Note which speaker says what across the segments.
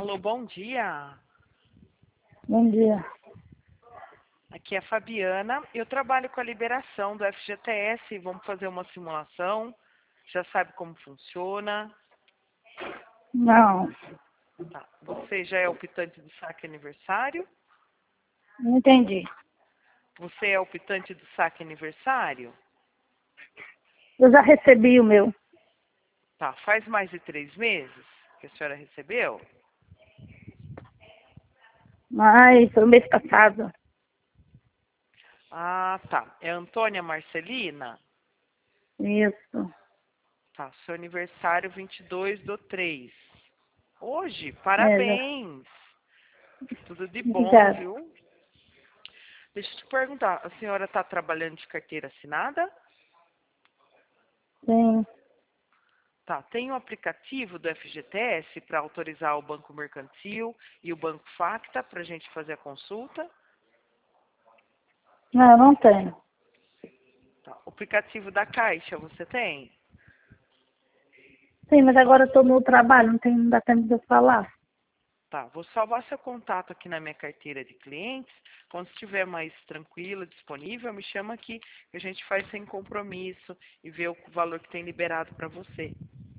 Speaker 1: Alô, bom dia.
Speaker 2: Bom dia.
Speaker 1: Aqui é a Fabiana. Eu trabalho com a liberação do FGTS. Vamos fazer uma simulação. Já sabe como funciona?
Speaker 2: Não,
Speaker 1: Tá. Você já é optante do saque aniversário?
Speaker 2: não entendi.
Speaker 1: Você é optante do saque aniversário?
Speaker 2: Eu já recebi o meu.
Speaker 1: Tá. Faz mais de 3 meses que a senhora recebeu?
Speaker 2: Mas foi o mês passado.
Speaker 1: Ah, tá. É Antônia Marcelina?
Speaker 2: Isso.
Speaker 1: Tá. Seu aniversário 22/3. Hoje?
Speaker 2: Já.
Speaker 1: Parabéns! Tudo de bom,
Speaker 2: Obrigada.
Speaker 1: viu? Deixa eu te perguntar, a senhora está trabalhando de carteira assinada?
Speaker 2: Sim.
Speaker 1: Tá. Tem um aplicativo do FGTS para autorizar o Banco Mercantil e o Banco Facta para a gente fazer a consulta?
Speaker 2: Não, não tenho.
Speaker 1: Tá. O aplicativo da Caixa você tem?
Speaker 2: Sim, mas agora eu estou no trabalho, não dá tempo de eu falar.
Speaker 1: Tá. Vou salvar seu contato aqui na minha carteira de clientes. Quando estiver mais tranquilo, disponível, me chama aqui que a gente faz sem compromisso e vê o valor que tem liberado para você.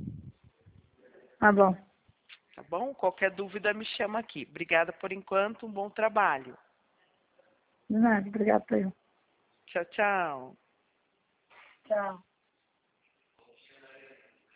Speaker 2: Tá bom.
Speaker 1: Tá bom? Qualquer dúvida me chama aqui. Obrigada por enquanto, um bom trabalho.
Speaker 2: De nada, obrigado por eu.
Speaker 1: Tchau, tchau.
Speaker 2: Tchau.